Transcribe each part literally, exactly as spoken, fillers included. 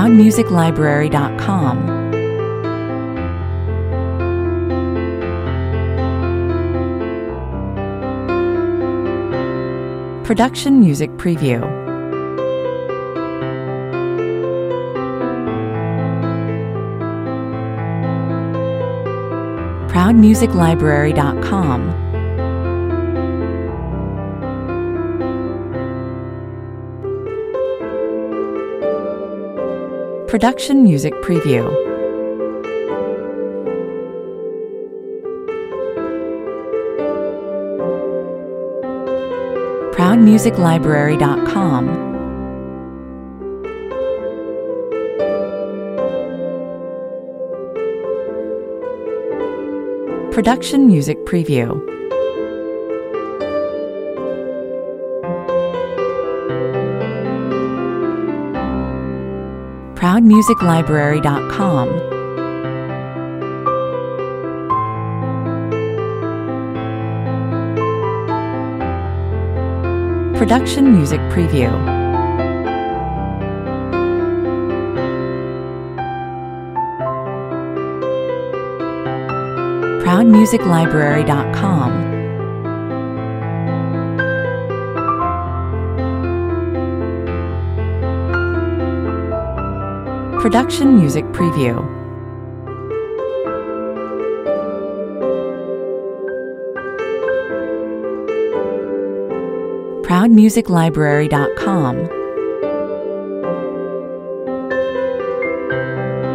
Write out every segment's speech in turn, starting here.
proud music library dot com. Production Music Preview. proud music library dot com. Production Music Preview. proud music library dot com. Production Music Preview. proud music library dot com. Production Music Preview. proud music library dot com. Production Music Preview. proud music library dot com.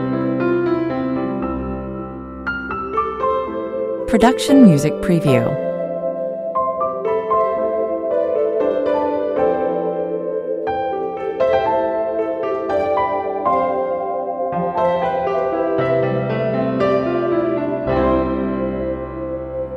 Production Music Preview.